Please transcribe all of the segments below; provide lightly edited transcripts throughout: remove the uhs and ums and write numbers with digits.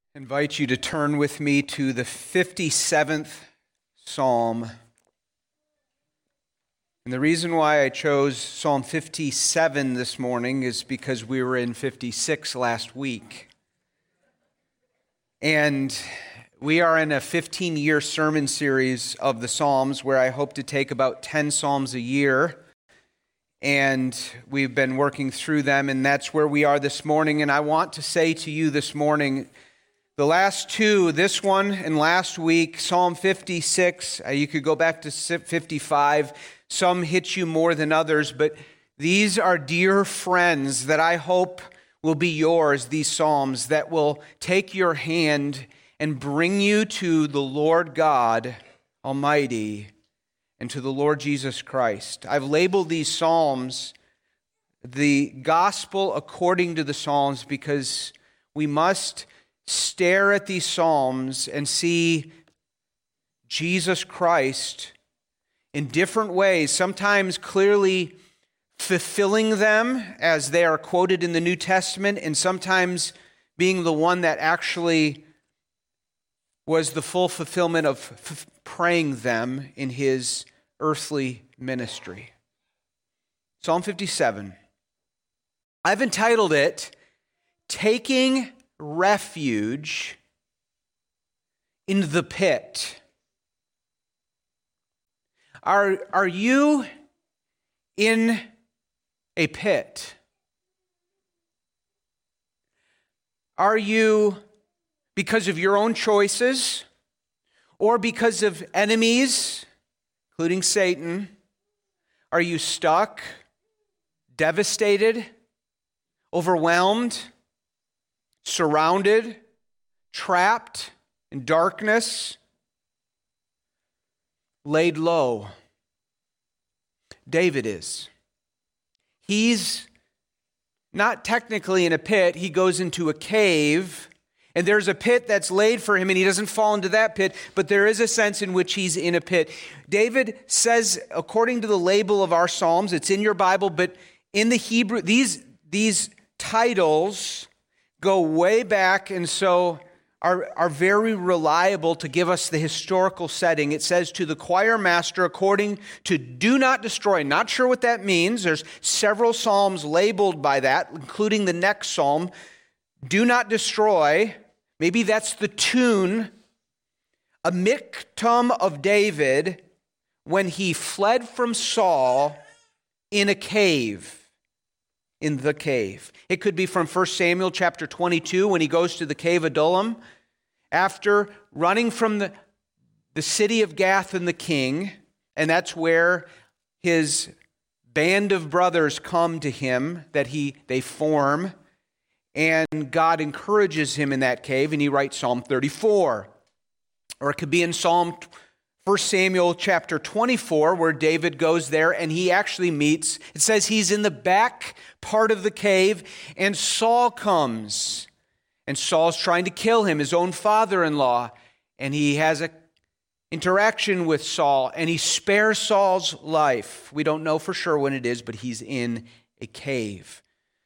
Invite you to turn with me to the 57th Psalm. And the reason why I chose Psalm 57 this morning is because we were in 56 last week. And we are in a 15-year sermon series of the Psalms where I hope to take about 10 Psalms a year. And we've been working through them, and that's where we are this morning. And I want to say to you this morning, the last two, this one and last week, Psalm 56, you could go back to 55. Some hit you more than others, but these are dear friends that I hope will be yours, these Psalms, that will take your hand and bring you to the Lord God Almighty and to the Lord Jesus Christ. I've labeled these Psalms the gospel according to the Psalms because we must stare at these Psalms and see Jesus Christ in different ways, sometimes clearly fulfilling them as they are quoted in the New Testament, and sometimes being the one that actually was the full fulfillment of praying them in his earthly ministry. Psalm 57. I've entitled it, Taking Refuge in the Pit. Are you in a pit? Are you, because of your own choices or because of enemies, including Satan, are you stuck, devastated, overwhelmed, surrounded, trapped in darkness, laid low? David is. He's not technically in a pit. He goes into a cave, and there's a pit that's laid for him, and he doesn't fall into that pit, but there is a sense in which he's in a pit. David says, according to the label of our Psalms, it's in your Bible, but in the Hebrew, these titles go way back, and so are very reliable to give us the historical setting. It says, to the choir master, according to do not destroy. Not sure what that means. There's several psalms labeled by that, including the next psalm. Do not destroy. Maybe that's the tune. A miktam of David when he fled from Saul in a cave. In the cave. It could be from 1 Samuel chapter 22 when he goes to the cave of Adullam after running from the city of Gath and the king, and that's where his band of brothers come to him that they form, and God encourages him in that cave, and he writes Psalm 34. Or it could be in 1 Samuel chapter 24, where David goes there and he actually meets, it says he's in the back part of the cave and Saul comes. And Saul's trying to kill him, his own father-in-law. And he has an interaction with Saul and he spares Saul's life. We don't know for sure when it is, but he's in a cave.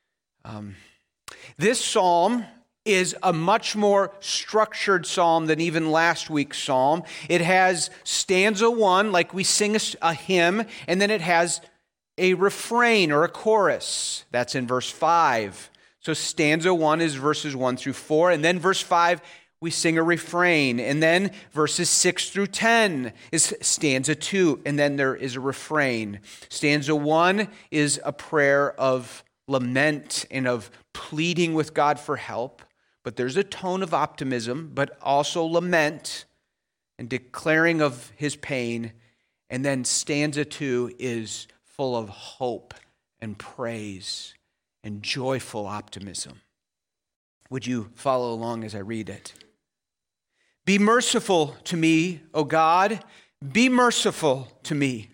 This psalm is a much more structured psalm than even last week's psalm. It has stanza 1, like we sing a hymn, and then it has a refrain or a chorus. That's in verse 5. So stanza 1 is verses 1 through 4, and then verse 5, we sing a refrain, and then verses 6 through 10 is stanza 2, and then there is a refrain. Stanza 1 is a prayer of lament and of pleading with God for help. But there's a tone of optimism, but also lament and declaring of his pain. And then stanza 2 is full of hope and praise and joyful optimism. Would you follow along as I read it? Be merciful to me, O God, be merciful to me.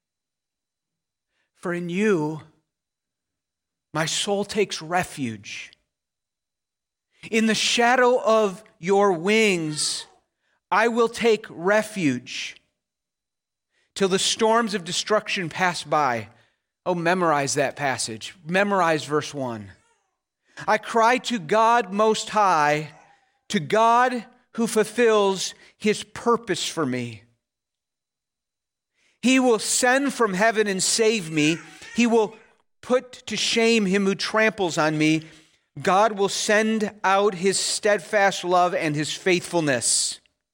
For in you my soul takes refuge. In the shadow of your wings, I will take refuge till the storms of destruction pass by. Oh, memorize that passage. Memorize verse 1. I cry to God Most High to God who fulfills his purpose for me. He will send from heaven and save me. He will put to shame him who tramples on me. God will send out his steadfast love and his faithfulness.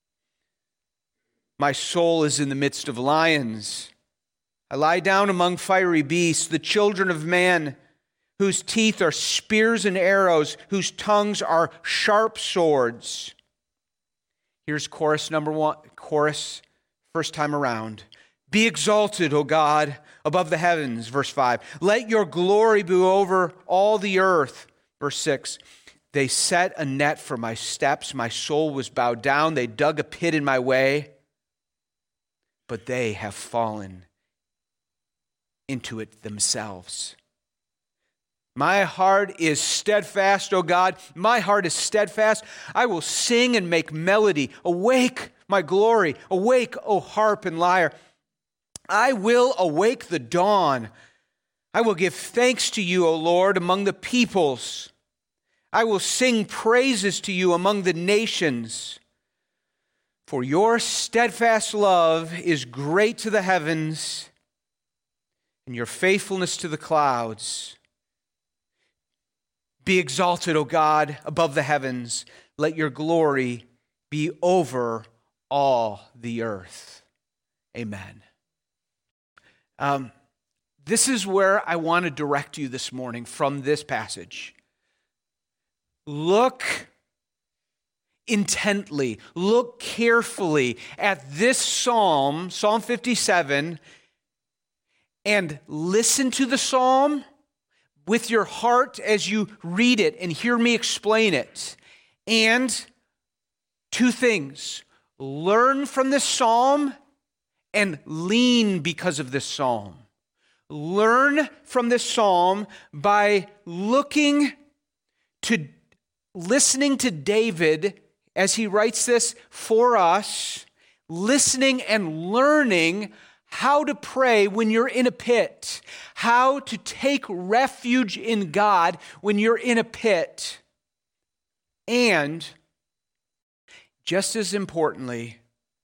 My soul is in the midst of lions. I lie down among fiery beasts, the children of man, whose teeth are spears and arrows, whose tongues are sharp swords. Here's chorus number one, first time around. Be exalted, O God, above the heavens, verse 5. Let your glory be over all the earth, verse 6. They set a net for my steps. My soul was bowed down. They dug a pit in my way, but they have fallen into it themselves. My heart is steadfast, O God. My heart is steadfast. I will sing and make melody. Awake, my glory. Awake, O harp and lyre. I will awake the dawn. I will give thanks to you, O Lord, among the peoples. I will sing praises to you among the nations. For your steadfast love is great to the heavens, and your faithfulness to the clouds. Be exalted, O God, above the heavens. Let your glory be over all the earth. Amen. This is where I want to direct you this morning from this passage. Look intently, look carefully at this psalm, Psalm 57, and listen to the psalm with your heart as you read it and hear me explain it. And two things: learn from this psalm and lean because of this psalm. Learn from this psalm by listening to David as he writes this for us, listening and learning how to pray when you're in a pit, how to take refuge in God when you're in a pit, and just as importantly,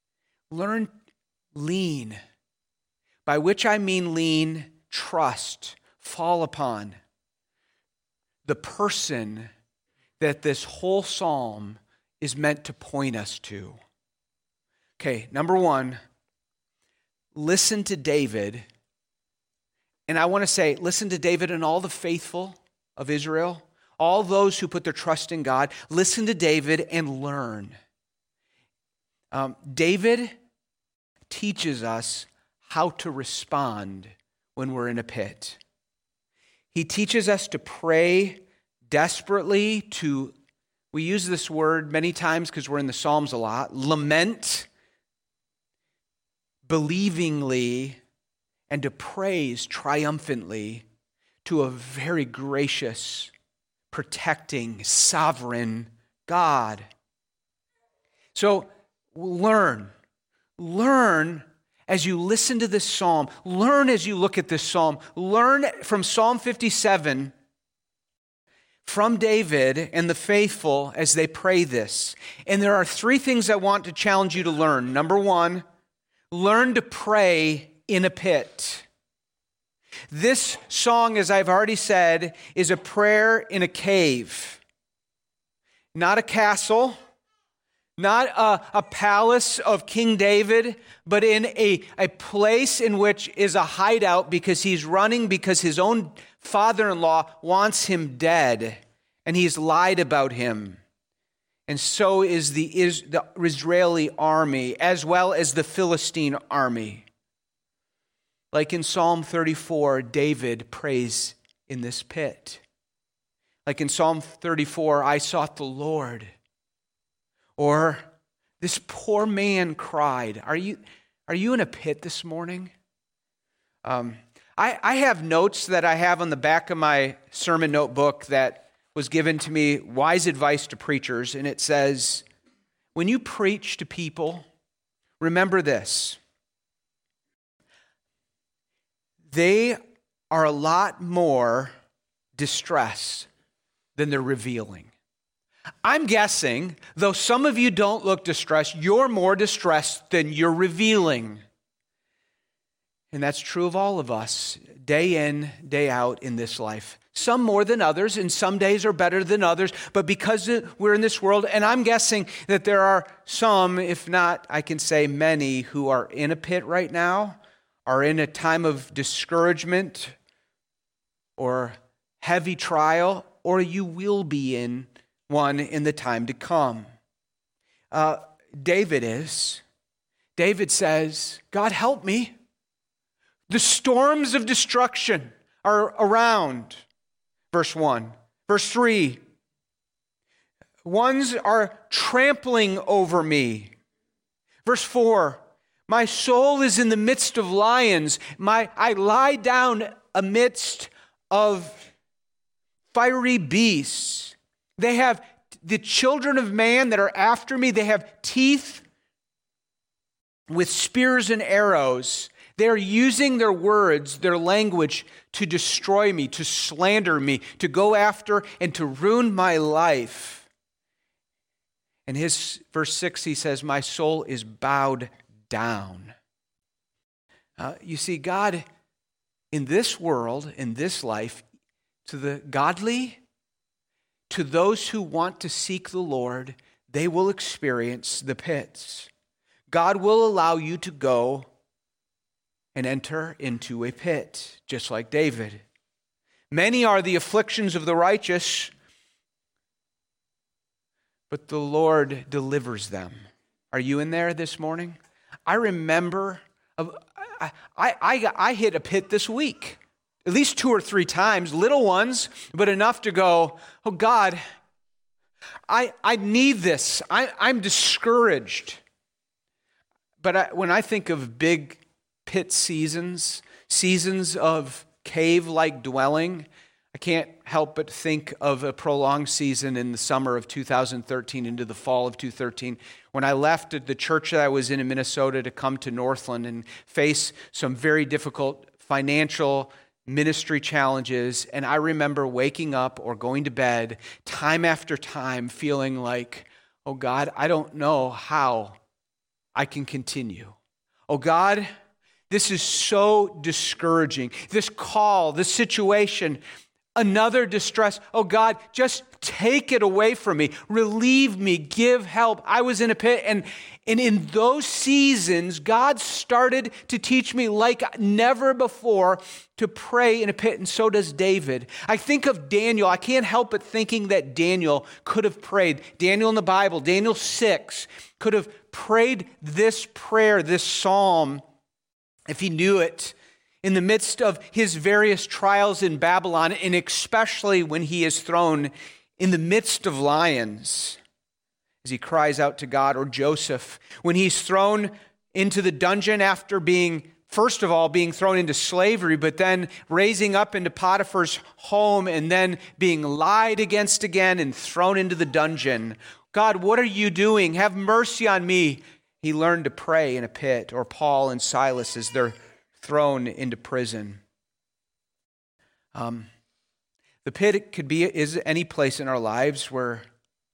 lean, by which I mean lean, trust, fall upon the person that this whole psalm is meant to point us to. Okay, number one, listen to David. And I want to say, listen to David and all the faithful of Israel, all those who put their trust in God. Listen to David and learn. David teaches us how to respond when we're in a pit. He teaches us to pray desperately, we use this word many times because we're in the Psalms a lot, lament, believingly, and to praise triumphantly to a very gracious, protecting, sovereign God. So learn as you listen to this psalm, learn as you look at this psalm, learn from Psalm 57 from David and the faithful as they pray this. And there are three things I want to challenge you to learn. Number one, learn to pray in a pit. This song, as I've already said, is a prayer in a cave. Not a castle, not a palace of King David, but in a place in which is a hideout because he's running because his own father-in-law wants him dead, and he's lied about him. And so is the Israeli army, as well as the Philistine army. Like in Psalm 34, David prays in this pit. Like in Psalm 34, I sought the Lord. Or this poor man cried. Are you in a pit this morning? I have notes that I have on the back of my sermon notebook that was given to me, wise advice to preachers, and it says, when you preach to people, remember this. They are a lot more distressed than they're revealing. I'm guessing, though some of you don't look distressed, you're more distressed than you're revealing. And that's true of all of us, day in, day out in this life. Some more than others, and some days are better than others, but because we're in this world, and I'm guessing that there are some, if not, I can say many, who are in a pit right now, are in a time of discouragement or heavy trial, or you will be in one in the time to come. David is. David says, God, help me. The storms of destruction are around. Verse 1. Verse 3. Ones are trampling over me. Verse 4. My soul is in the midst of lions. I lie down amidst of fiery beasts. They have the children of man that are after me. They have teeth with spears and arrows. They're using their words, their language, to destroy me, to slander me, to go after and to ruin my life. In his verse 6, he says, my soul is bowed down. You see, God, in this world, in this life, to the godly, to those who want to seek the Lord, they will experience the pits. God will allow you to go and enter into a pit, just like David. Many are the afflictions of the righteous, but the Lord delivers them. Are you in there this morning? I remember, I hit a pit this week, at least 2 or 3 times, little ones, but enough to go, oh God, I need this. I'm discouraged. But when I think of big pit seasons of cave-like dwelling, I can't help but think of a prolonged season in the summer of 2013 into the fall of 2013 when I left the church that I was in Minnesota to come to Northland and face some very difficult financial ministry challenges. And I remember waking up or going to bed time after time feeling like, oh God, I don't know how I can continue. Oh God, this is so discouraging. This call, this situation, another distress. Oh God, just take it away from me. Relieve me. Give help. I was in a pit. And in those seasons, God started to teach me like never before to pray in a pit. And so does David. I think of Daniel. I can't help but thinking that Daniel could have prayed. Daniel in the Bible, Daniel 6, could have prayed this prayer, this psalm, if he knew it, in the midst of his various trials in Babylon, and especially when he is thrown in the midst of lions, as he cries out to God, or Joseph, when he's thrown into the dungeon after being, first of all, being thrown into slavery, but then raising up into Potiphar's home and then being lied against again and thrown into the dungeon. God, what are you doing? Have mercy on me. He learned to pray in a pit, or Paul and Silas as they're thrown into prison. The pit is any place in our lives where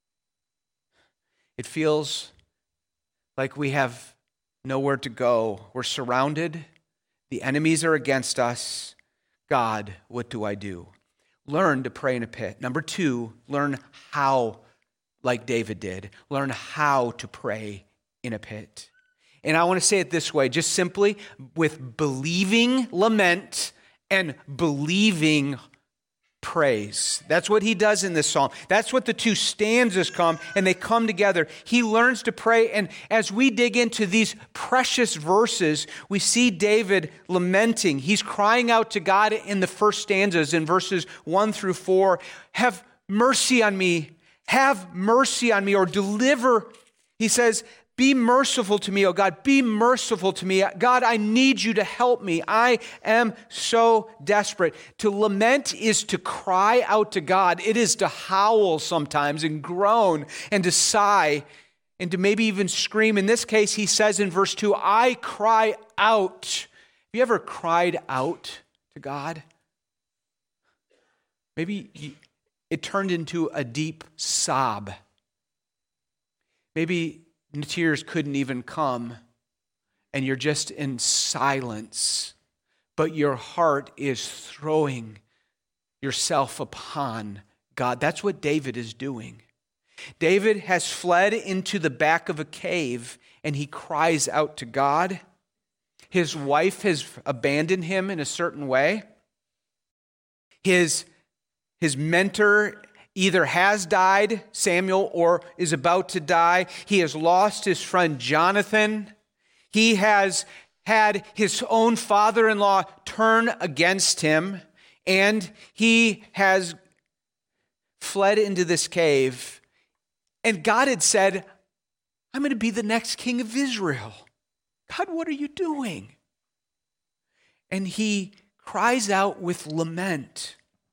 it feels like we have nowhere to go. We're surrounded. The enemies are against us. God, what do I do? Learn to pray in a pit. Number 2, learn how, like David did, learn how to pray in a pit. And I want to say it this way, just simply with believing lament and believing praise. That's what he does in this psalm. That's what the 2 stanzas come, and they come together. He learns to pray, and as we dig into these precious verses, we see David lamenting. He's crying out to God in the first stanzas, in verses 1 through 4, have mercy on me, have mercy on me, or deliver. He says, be merciful to me, oh God. Be merciful to me. God, I need you to help me. I am so desperate. To lament is to cry out to God. It is to howl sometimes and groan and to sigh and to maybe even scream. In this case, he says in verse 2, I cry out. Have you ever cried out to God? Maybe it turned into a deep sob. Maybe tears couldn't even come, and you're just in silence, but your heart is throwing yourself upon God. That's what David is doing. David has fled into the back of a cave, and he cries out to God. His wife has abandoned him in a certain way. His mentor either has died, Samuel, or is about to die. He has lost his friend Jonathan. He has had his own father-in-law turn against him, and he has fled into this cave. And God had said, I'm going to be the next king of Israel. God, what are you doing? And he cries out with lament.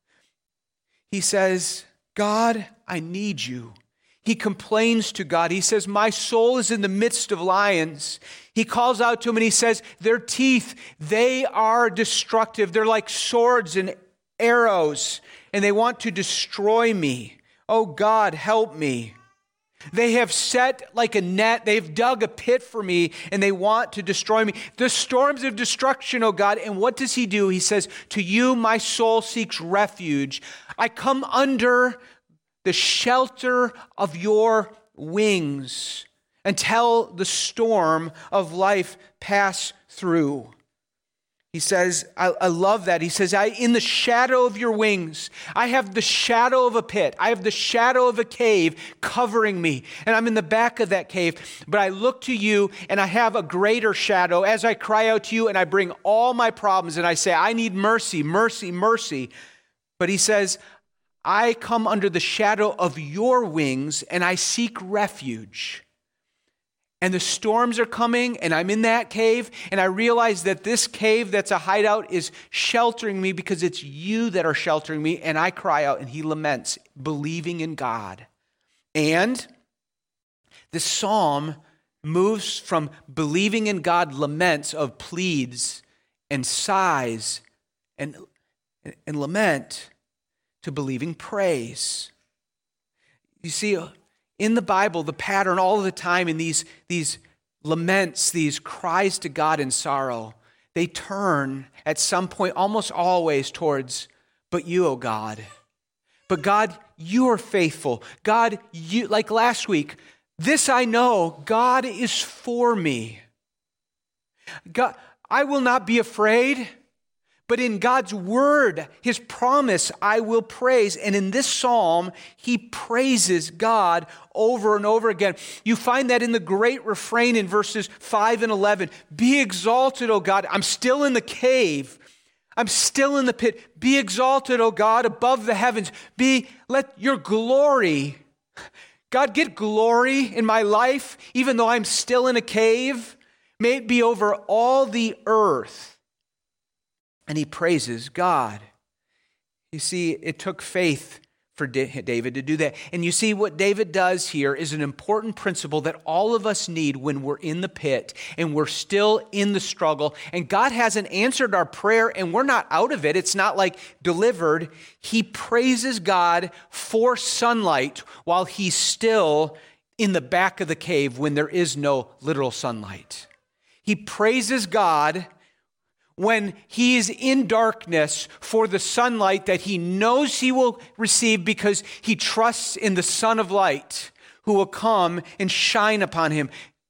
He says, God, I need you. He complains to God. He says, my soul is in the midst of lions. He calls out to him and he says, their teeth, they are destructive. They're like swords and arrows, and they want to destroy me. Oh God, help me. They have set like a net. They've dug a pit for me, and they want to destroy me. The storms of destruction, oh God. And what does he do? He says, to you, my soul seeks refuge. I come under the shelter of your wings until the storm of life pass through. He says, I love that. He says, in the shadow of your wings, I have the shadow of a pit. I have the shadow of a cave covering me. And I'm in the back of that cave. But I look to you and I have a greater shadow as I cry out to you and I bring all my problems and I say, I need mercy, mercy, mercy. But he says, I come under the shadow of your wings and I seek refuge. And the storms are coming, and I'm in that cave, and I realize that this cave that's a hideout is sheltering me because it's you that are sheltering me, and I cry out, and he laments, believing in God. And the psalm moves from believing in God laments of pleads and sighs and lament to believing praise. You see, in the Bible, the pattern all the time in these laments, these cries to God in sorrow, they turn at some point, almost always, towards, but you, oh God. But God, you are faithful. God, you, like last week, this I know, God is for me. God, I will not be afraid. But in God's word, his promise, I will praise. And in this psalm, he praises God over and over again. You find that in the great refrain in verses 5 and 11. Be exalted, O God. I'm still in the cave. I'm still in the pit. Be exalted, O God, above the heavens. Let your glory, God, get glory in my life, even though I'm still in a cave. May it be over all the earth. And he praises God. You see, it took faith for David to do that. And you see, what David does here is an important principle that all of us need when we're in the pit and we're still in the struggle. And God hasn't answered our prayer and we're not out of it. It's not like delivered. He praises God for sunlight while he's still in the back of the cave when there is no literal sunlight. He praises God when he is in darkness for the sunlight that he knows he will receive because he trusts in the Son of Light who will come and shine upon him.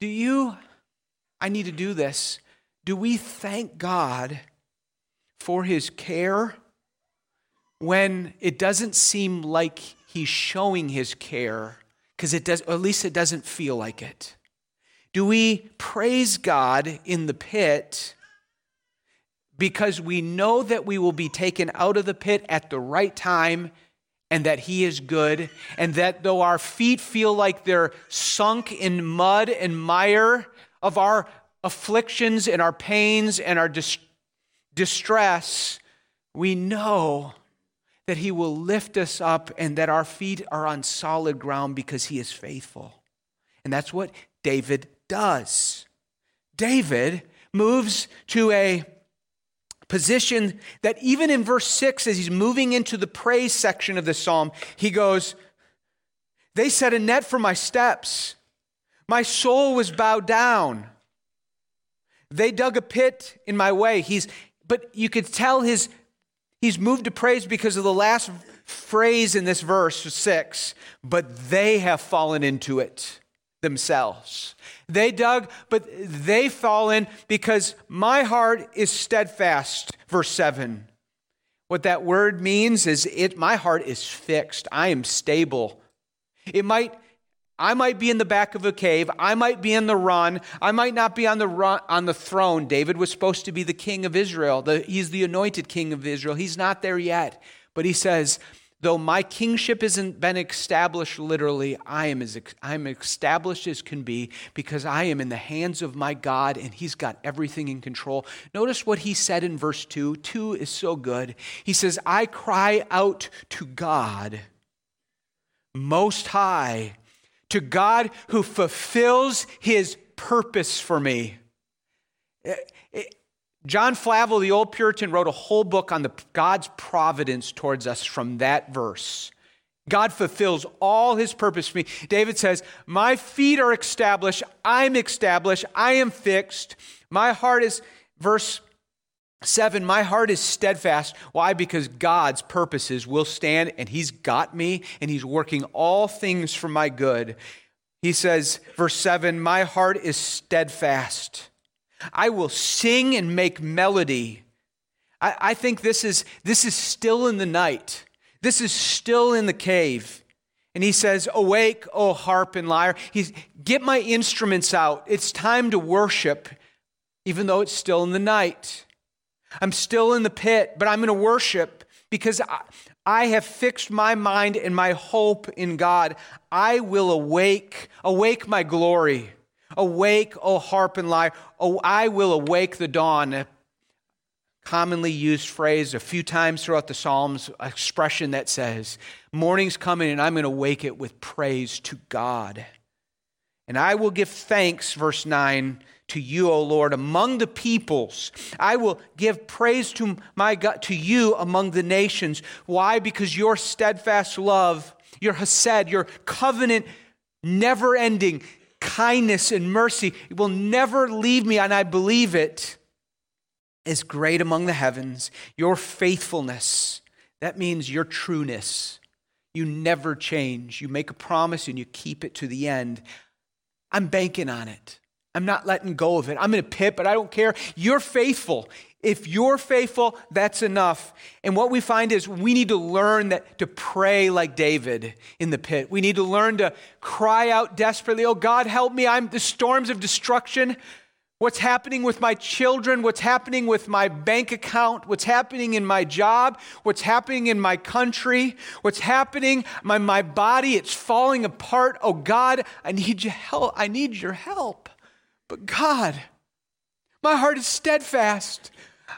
I need to do this. Do we thank God for his care when it doesn't seem like he's showing his care? Because it does, or at least it doesn't feel like it. Do we praise God in the pit because we know that we will be taken out of the pit at the right time and that he is good, and that though our feet feel like they're sunk in mud and mire of our afflictions and our pains and our distress, we know that he will lift us up and that our feet are on solid ground because he is faithful. And that's what David does. David moves to a position that even in verse 6, as he's moving into the praise section of the psalm, he goes, they set a net for my steps. My soul was bowed down. They dug a pit in my way. But you could tell he's moved to praise because of the last phrase in this verse 6. But they have fallen into it themselves. They dug, but they fallen because my heart is steadfast. Verse 7. What that word means is my heart is fixed. I am stable. I might be in the back of a cave. I might be in the run. I might not be on the throne. David was supposed to be the king of Israel. He's the anointed king of Israel. He's not there yet. But he says, though my kingship hasn't been established literally, I'm established as can be because I am in the hands of my God and he's got everything in control. Notice what he said in verse 2. 2 is so good. He says, I cry out to God Most High, to God who fulfills his purpose for me. John Flavel, the old Puritan, wrote a whole book on God's providence towards us from that verse. God fulfills all his purpose for me. David says, my feet are established. I'm established. I am fixed. My heart is, verse 7, my heart is steadfast. Why? Because God's purposes will stand and he's got me and he's working all things for my good. He says, verse 7, my heart is steadfast. I will sing and make melody. I think this is still in the night. This is still in the cave. And he says, awake, O harp and lyre. Get my instruments out. It's time to worship, even though it's still in the night. I'm still in the pit, but I'm going to worship because I have fixed my mind and my hope in God. I will awake my glory. Awake, O harp and lyre. Oh, I will awake the dawn. A commonly used phrase a few times throughout the Psalms, expression that says, morning's coming and I'm going to wake it with praise to God. And I will give thanks, verse 9, to you, O Lord, among the peoples. I will give praise to my God, to you among the nations. Why? Because your steadfast love, your hesed, your covenant, never-ending kindness and mercy will never leave me, and I believe it, is great among the heavens. Your faithfulness, that means your trueness. You never change. You make a promise and you keep it to the end. I'm banking on it. I'm not letting go of it. I'm in a pit, but I don't care. You're faithful. If you're faithful, that's enough. And what we find is we need to learn to pray like David in the pit. We need to learn to cry out desperately, oh God, help me. I'm the storms of destruction. What's happening with my children? What's happening with my bank account? What's happening in my job? What's happening in my country? What's happening? My body, it's falling apart. Oh God, I need your help. I need your help. But God, my heart is steadfast.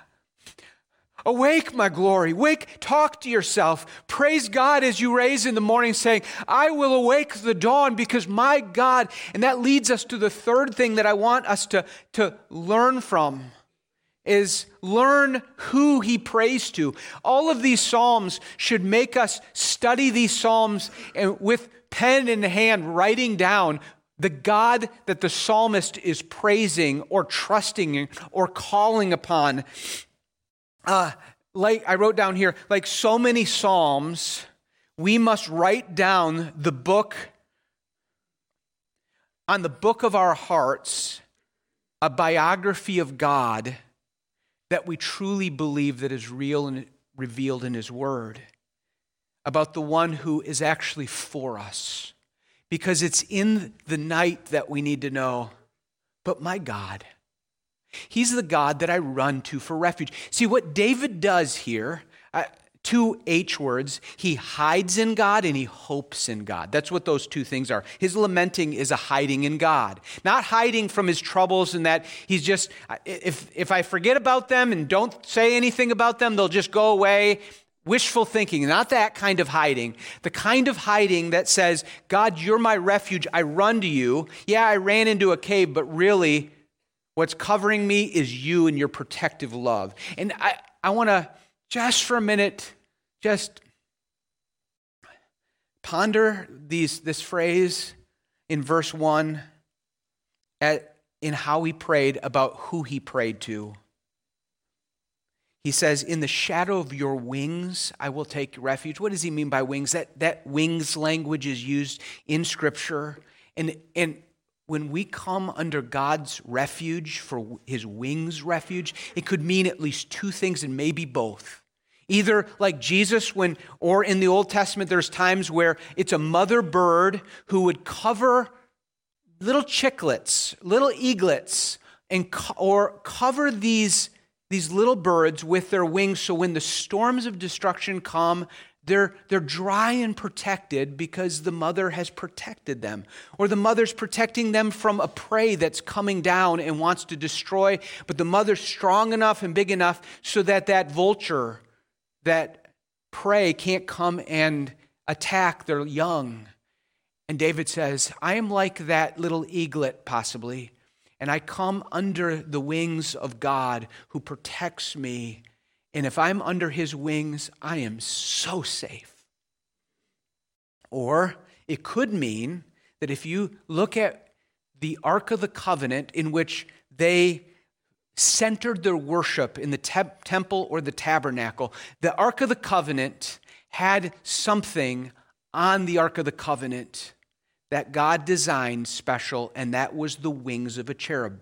Awake, my glory. Wake, talk to yourself. Praise God as you raise in the morning saying, I will awake the dawn because my God, and that leads us to the third thing that I want us to learn from, is learn who he prays to. All of these Psalms should make us study these Psalms and with pen in hand, writing down the God that the psalmist is praising or trusting or calling upon. Like I wrote down here, like so many Psalms, we must write down the book, on the book of our hearts, a biography of God that we truly believe that is real and revealed in his word, about the one who is actually for us. Because it's in the night that we need to know, but my God, he's the God that I run to for refuge. See, what David does here, two H words, he hides in God and he hopes in God. That's what those two things are. His lamenting is a hiding in God. Not hiding from his troubles and that he's just, if I forget about them and don't say anything about them, they'll just go away. Wishful thinking, not that kind of hiding. The kind of hiding that says, God, you're my refuge. I run to you. Yeah, I ran into a cave, but really, What's covering me is you and your protective love. And I want to, just for a minute, just ponder this phrase in verse 1 in how he prayed about who he prayed to. He says, in the shadow of your wings, I will take refuge. What does he mean by wings? That wings language is used in Scripture. And when we come under God's refuge, for his wings refuge, it could mean at least two things and maybe both. Either like Jesus, or in the Old Testament, there's times where it's a mother bird who would cover little chicklets, little eaglets, or cover these little birds with their wings, so when the storms of destruction come, they're dry and protected because the mother has protected them. Or the mother's protecting them from a prey that's coming down and wants to destroy, but the mother's strong enough and big enough so that vulture, that prey, can't come and attack their young. And David says, I am like that little eaglet, possibly, and I come under the wings of God who protects me. And if I'm under his wings, I am so safe. Or it could mean that if you look at the Ark of the Covenant, in which they centered their worship in the temple or the tabernacle, the Ark of the Covenant had something on the Ark of the Covenant that God designed special, and that was the wings of a cherub.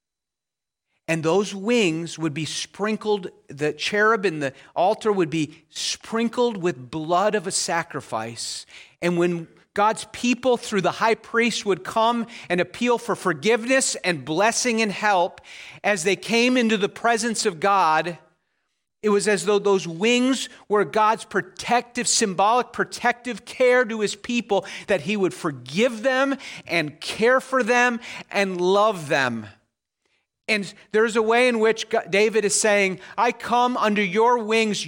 And those wings would be sprinkled, the cherub in the altar would be sprinkled with blood of a sacrifice. And when God's people through the high priest would come and appeal for forgiveness and blessing and help, as they came into the presence of God, it was as though those wings were God's symbolic protective care to his people, that he would forgive them and care for them and love them. And there's a way in which David is saying, I come under your wings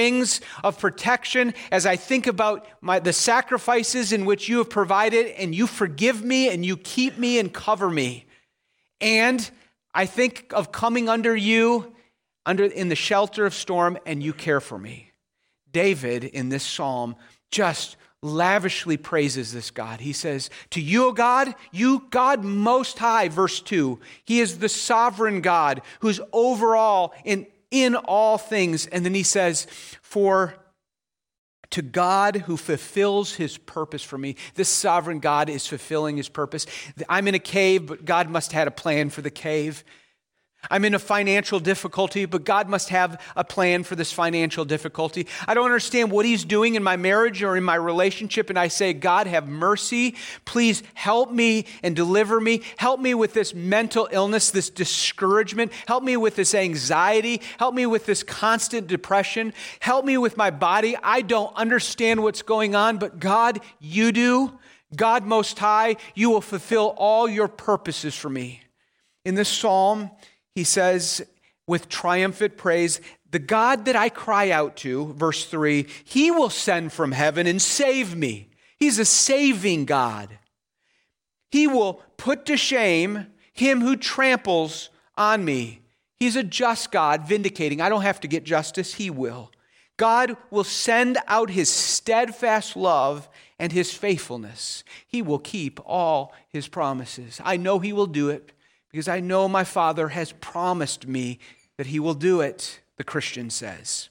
of protection, as I think about the sacrifices in which you have provided, and you forgive me and you keep me and cover me. And I think of coming under you, in the shelter of storm, and you care for me. David, in this psalm, just lavishly praises this God. He says, to you, O God, you God most high, verse 2. He is the sovereign God who's over all, in all things. And then he says, for to God who fulfills his purpose for me. This sovereign God is fulfilling his purpose. I'm in a cave, but God must have had a plan for the cave. I'm in a financial difficulty, but God must have a plan for this financial difficulty. I don't understand what he's doing in my marriage or in my relationship, and I say, God, have mercy. Please help me and deliver me. Help me with this mental illness, this discouragement. Help me with this anxiety. Help me with this constant depression. Help me with my body. I don't understand what's going on, but God, you do. God Most High, you will fulfill all your purposes for me. In this psalm, he says with triumphant praise, the God that I cry out to, verse 3, he will send from heaven and save me. He's a saving God. He will put to shame him who tramples on me. He's a just God, vindicating. I don't have to get justice, he will. God will send out his steadfast love and his faithfulness. He will keep all his promises. I know he will do it, because I know my Father has promised me that he will do it, the Christian says.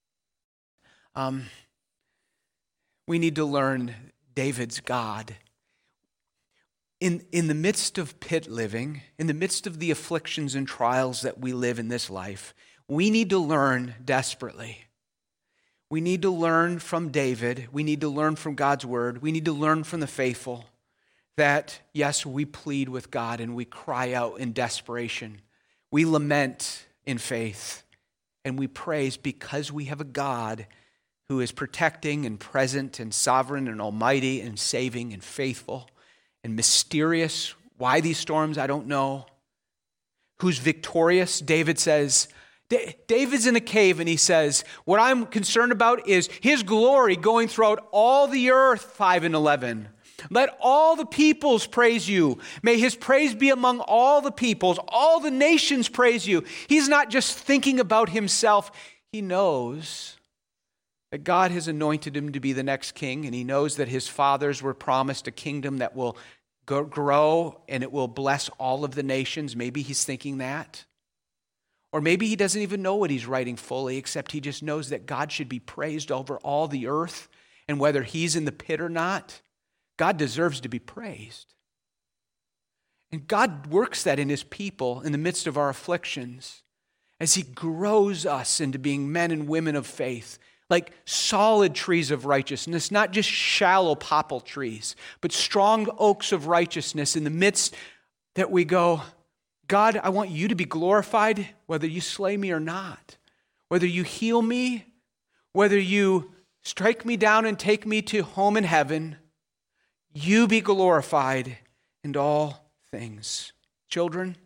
We need to learn David's God. In the midst of pit living, in the midst of the afflictions and trials that we live in this life, we need to learn desperately. We need to learn from David. We need to learn from God's word. We need to learn from the faithful. That, yes, we plead with God and we cry out in desperation. We lament in faith and we praise because we have a God who is protecting and present and sovereign and almighty and saving and faithful and mysterious. Why these storms, I don't know. Who's victorious? David says, David's in a cave and he says, what I'm concerned about is his glory going throughout all the earth, 5 and 11. Let all the peoples praise you. May his praise be among all the peoples. All the nations praise you. He's not just thinking about himself. He knows that God has anointed him to be the next king, and he knows that his fathers were promised a kingdom that will grow and it will bless all of the nations. Maybe he's thinking that. Or maybe he doesn't even know what he's writing fully, except he just knows that God should be praised over all the earth, and whether he's in the pit or not, God deserves to be praised. And God works that in his people in the midst of our afflictions as he grows us into being men and women of faith, like solid trees of righteousness, not just shallow popple trees, but strong oaks of righteousness in the midst that we go, God, I want you to be glorified whether you slay me or not, whether you heal me, whether you strike me down and take me to home in heaven. You be glorified in all things. Children,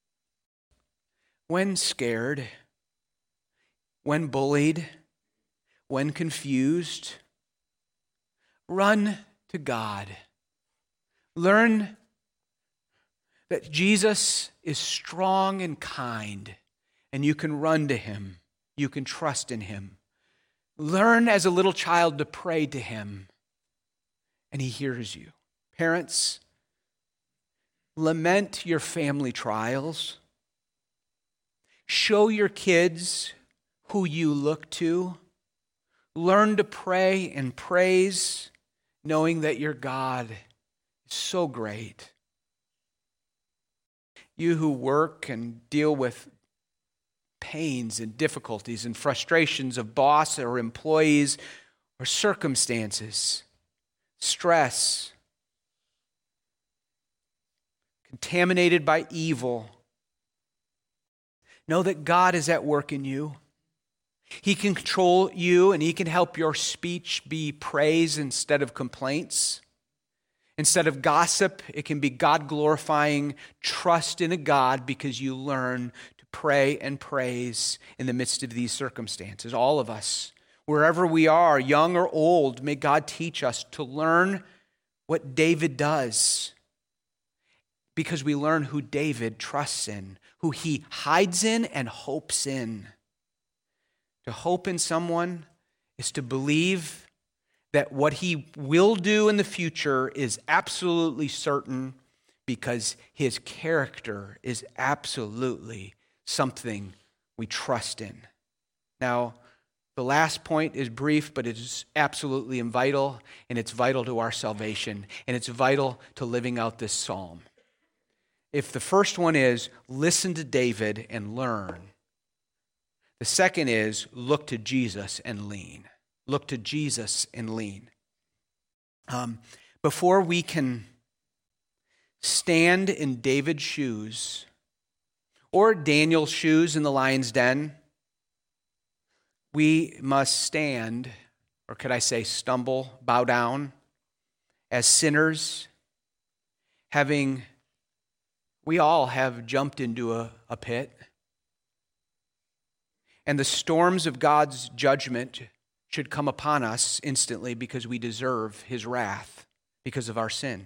when scared, when bullied, when confused, run to God. Learn that Jesus is strong and kind, and you can run to him. You can trust in him. Learn as a little child to pray to him, and he hears you. Parents, lament your family trials. Show your kids who you look to. Learn to pray and praise, knowing that your God is so great. You who work and deal with pains and difficulties and frustrations of boss or employees or circumstances, stress, contaminated by evil, know that God is at work in you. He can control you, and he can help your speech be praise instead of complaints. Instead of gossip, it can be God-glorifying trust in a God, because you learn to pray and praise in the midst of these circumstances. All of us, wherever we are, young or old, may God teach us to learn what David does, because we learn who David trusts in, who he hides in and hopes in. To hope in someone is to believe that what he will do in the future is absolutely certain, because his character is absolutely something we trust in. Now, the last point is brief, but it is absolutely vital, and it's vital to our salvation, and it's vital to living out this psalm. If the first one is listen to David and learn, the second is look to Jesus and lean. Look to Jesus and lean. Before we can stand in David's shoes or Daniel's shoes in the lion's den, we must stand, or could I say stumble, bow down, as sinners, we all have jumped into a pit. And the storms of God's judgment should come upon us instantly, because we deserve his wrath because of our sin.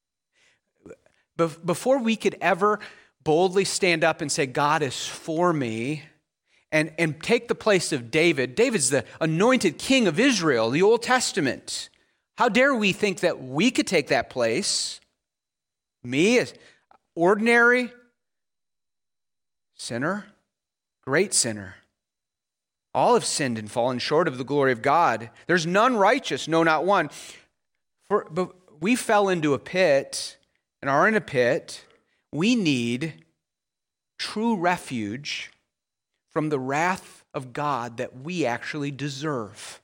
Before we could ever boldly stand up and say, God is for me, and take the place of David. David's the anointed king of Israel, the Old Testament. How dare we think that we could take that place? Me, as ordinary sinner, great sinner. All have sinned and fallen short of the glory of God. There's none righteous, no, not one. But we fell into a pit and are in a pit. We need true refuge from the wrath of God that we actually deserve.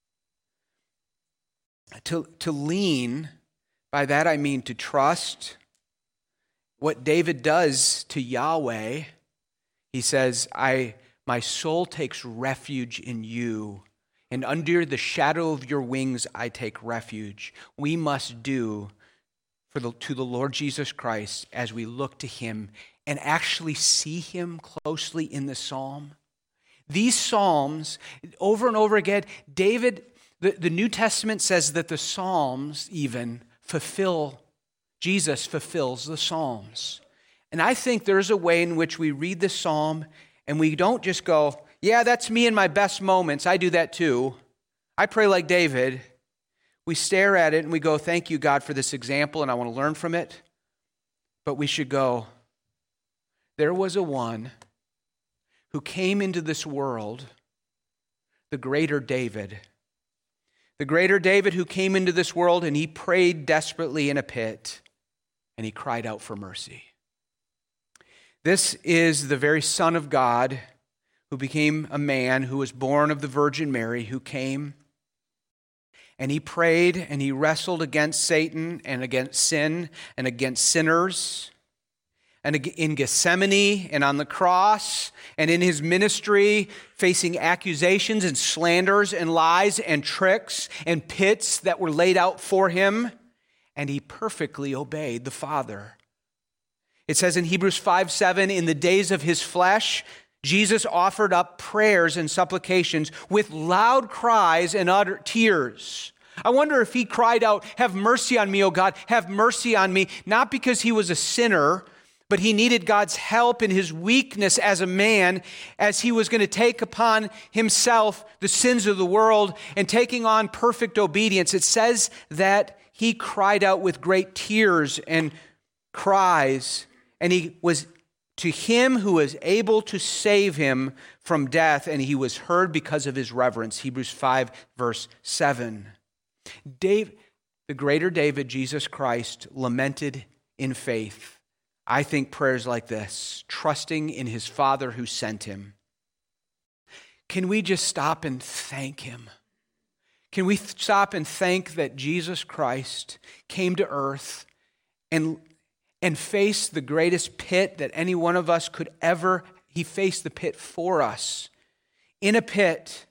To lean, by that I mean to trust. What David does to Yahweh, he says, my soul takes refuge in you, and under the shadow of your wings I take refuge. We must do to the Lord Jesus Christ as we look to him and actually see him closely in the psalm. These psalms, over and over again, David, the New Testament says that the psalms even Jesus fulfills the Psalms. And I think there's a way in which we read the Psalm and we don't just go, yeah, that's me in my best moments. I do that too. I pray like David. We stare at it and we go, thank you, God, for this example, and I want to learn from it. But we should go, there was a one who came into this world, the greater David. The greater David who came into this world and he prayed desperately in a pit and he cried out for mercy. This is the very Son of God who became a man, who was born of the Virgin Mary, who came and he prayed and he wrestled against Satan and against sin and against sinners. And in Gethsemane and on the cross and in his ministry, facing accusations and slanders and lies and tricks and pits that were laid out for him, and he perfectly obeyed the Father. It says in Hebrews 5:7, in the days of his flesh, Jesus offered up prayers and supplications with loud cries and utter tears. I wonder if he cried out, have mercy on me, O God, have mercy on me, not because he was a sinner, but he needed God's help in his weakness as a man, as he was going to take upon himself the sins of the world and taking on perfect obedience. It says that he cried out with great tears and cries, and he was to him who was able to save him from death, and he was heard because of his reverence. Hebrews 5, verse 7. The greater David, Jesus Christ, lamented in faith. I think prayers like this, trusting in his Father who sent him. Can we just stop and thank him? Can we stop and thank that Jesus Christ came to earth and faced the greatest pit that any one of us could ever, he faced the pit for us. In a pit,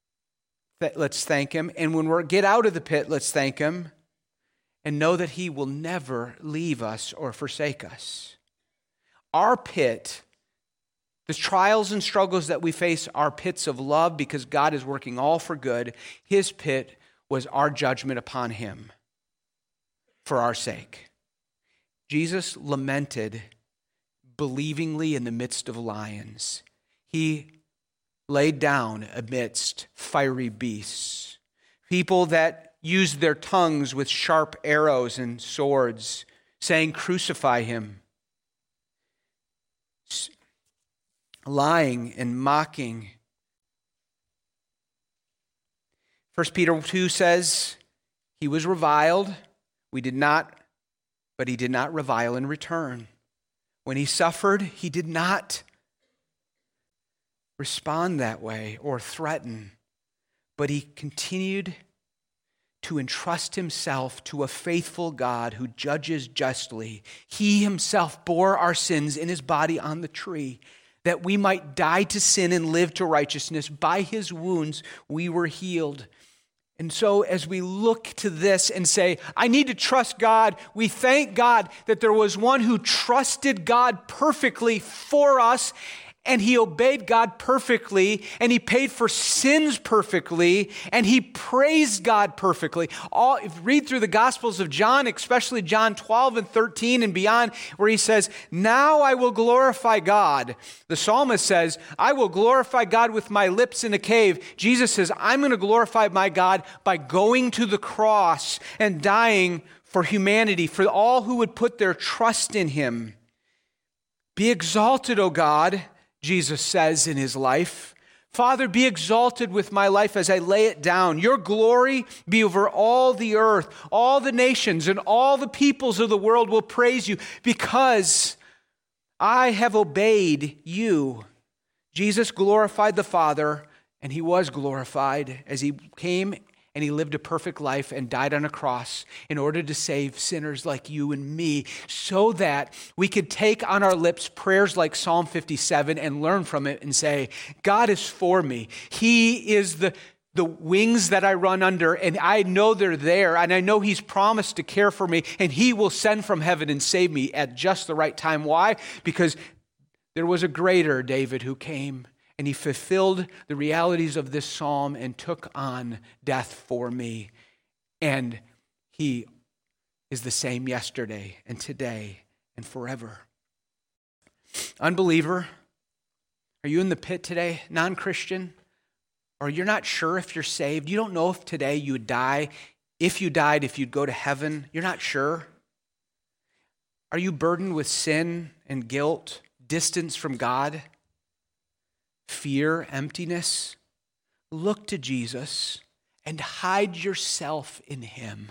let's thank him. And when we get out of the pit, let's thank him. And know that he will never leave us or forsake us. Our pit, the trials and struggles that we face are pits of love because God is working all for good. His pit was our judgment upon him for our sake. Jesus lamented believingly in the midst of lions. He laid down amidst fiery beasts, people that used their tongues with sharp arrows and swords, saying, crucify him. Lying and mocking. 1 Peter 2 says, he was reviled. But he did not revile in return. When he suffered, he did not respond that way or threaten, but he continued to entrust himself to a faithful God who judges justly. He himself bore our sins in his body on the tree, that we might die to sin and live to righteousness. By his wounds we were healed. And so as we look to this and say, I need to trust God, we thank God that there was one who trusted God perfectly for us, and he obeyed God perfectly, and he paid for sins perfectly, and he praised God perfectly. If you read through the Gospels of John, especially John 12 and 13 and beyond, where he says, now I will glorify God. The psalmist says, I will glorify God with my lips in a cave. Jesus says, I'm going to glorify my God by going to the cross and dying for humanity, for all who would put their trust in him. Be exalted, O God, Jesus says in his life. Father, be exalted with my life as I lay it down. Your glory be over all the earth. All the nations and all the peoples of the world will praise you because I have obeyed you. Jesus glorified the Father, and he was glorified as he came and he lived a perfect life and died on a cross in order to save sinners like you and me, so that we could take on our lips prayers like Psalm 57 and learn from it and say, God is for me. He is the wings that I run under, and I know they're there, and I know he's promised to care for me, and he will send from heaven and save me at just the right time. Why? Because there was a greater David who came, and he fulfilled the realities of this psalm and took on death for me. And he is the same yesterday and today and forever. Unbeliever, are you in the pit today? Non-Christian? Or you're not sure if you're saved? You don't know if today you would die. If you died, if you'd go to heaven. You're not sure. Are you burdened with sin and guilt, distance from God, fear, emptiness? Look to Jesus and hide yourself in him.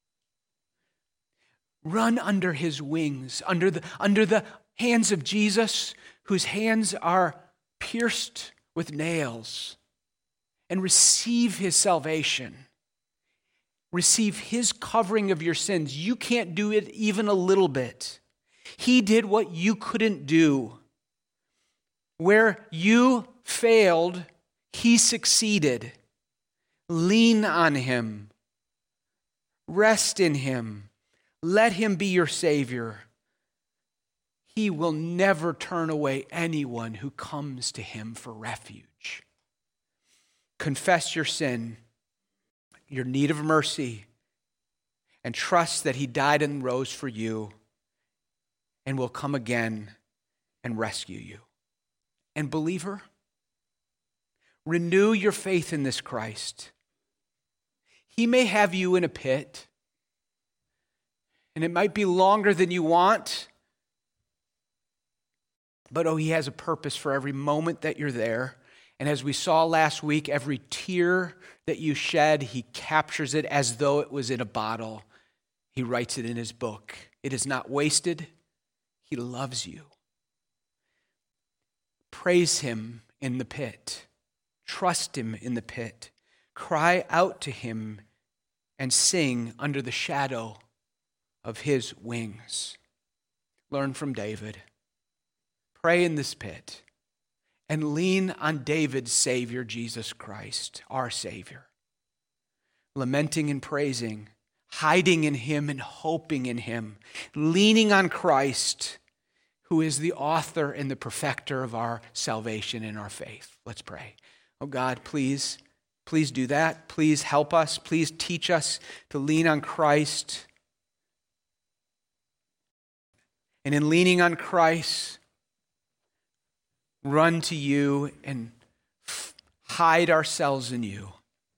Run under his wings, under the hands of Jesus, whose hands are pierced with nails, and receive his salvation. Receive his covering of your sins. You can't do it even a little bit. He did what you couldn't do. Where you failed, he succeeded. Lean on him. Rest in him. Let him be your Savior. He will never turn away anyone who comes to him for refuge. Confess your sin, your need of mercy, and trust that he died and rose for you and will come again and rescue you. And believer, renew your faith in this Christ. He may have you in a pit, and it might be longer than you want, but he has a purpose for every moment that you're there. And as we saw last week, every tear that you shed, he captures it as though it was in a bottle. He writes it in his book. It is not wasted. He loves you. Praise him in the pit. Trust him in the pit. Cry out to him and sing under the shadow of his wings. Learn from David. Pray in this pit. And lean on David's Savior, Jesus Christ, our Savior. Lamenting and praising, hiding in him and hoping in him, leaning on Christ, who is the author and the perfecter of our salvation and our faith. Let's pray. Oh God, please do that. Please help us. Please teach us to lean on Christ. And in leaning on Christ, run to you and hide ourselves in you.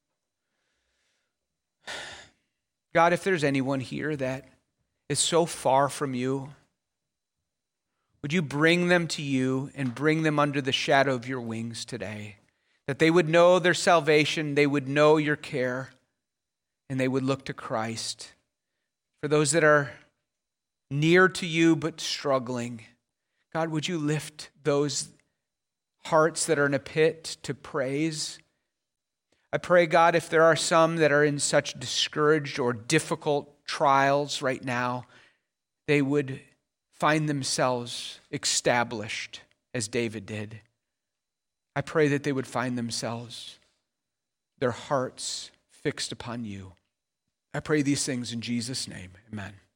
God, if there's anyone here that is so far from you, would you bring them to you and bring them under the shadow of your wings today? That they would know their salvation, they would know your care, and they would look to Christ. For those that are near to you but struggling, God, would you lift those hearts that are in a pit to praise? I pray, God, if there are some that are in such discouraged or difficult trials right now, they would find themselves established as David did. I pray that they would find themselves, their hearts fixed upon you. I pray these things in Jesus' name. Amen.